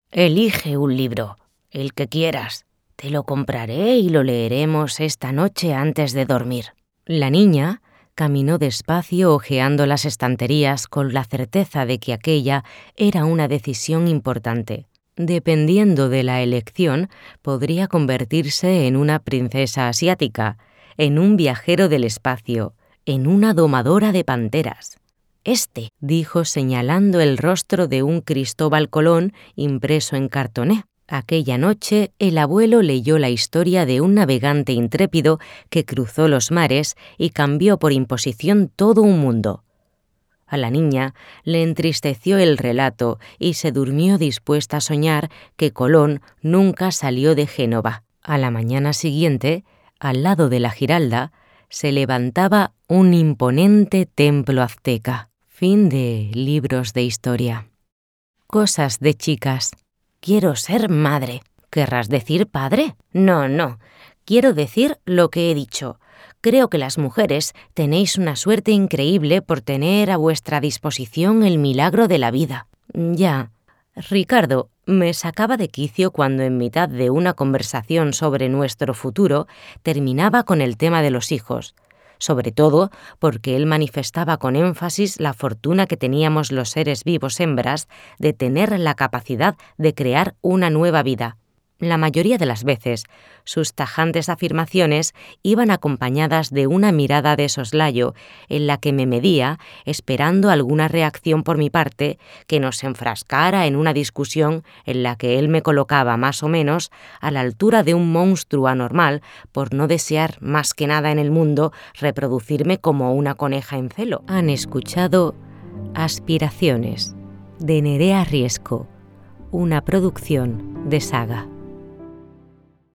Elige un libro, el que quieras. Te lo compraré y lo leeremos esta noche antes de dormir. La niña caminó despacio hojeando las estanterías con la certeza de que aquella era una decisión importante. Dependiendo de la elección, podría convertirse en una princesa asiática, en un viajero del espacio, en una domadora de panteras. Dijo señalando el rostro de un Cristóbal Colón impreso en cartoné. Aquella noche el abuelo leyó la historia de un navegante intrépido que cruzó los mares y cambió por imposición todo un mundo. A la niña le entristeció el relato y se durmió dispuesta a soñar que Colón nunca salió de Génova. A la mañana siguiente, al lado de la Giralda, se levantaba un imponente templo azteca. Fin de Libros de Historia. Cosas de chicas. Quiero ser madre. ¿Querrás decir padre? No. Quiero decir lo que he dicho. Creo que las mujeres tenéis una suerte increíble por tener a vuestra disposición el milagro de la vida. Ya. Ricardo me sacaba de quicio cuando en mitad de una conversación sobre nuestro futuro terminaba con el tema de los hijos, sobre todo porque él manifestaba con énfasis la fortuna que teníamos los seres vivos hembras de tener la capacidad de crear una nueva vida. La mayoría de las veces, sus tajantes afirmaciones iban acompañadas de una mirada de soslayo en la que me medía, esperando alguna reacción por mi parte que nos enfrascara en una discusión en la que él me colocaba más o menos a la altura de un monstruo anormal por no desear más que nada en el mundo reproducirme como una coneja en celo. Han escuchado Aspiraciones, de Nerea Riesco, una producción de Saga.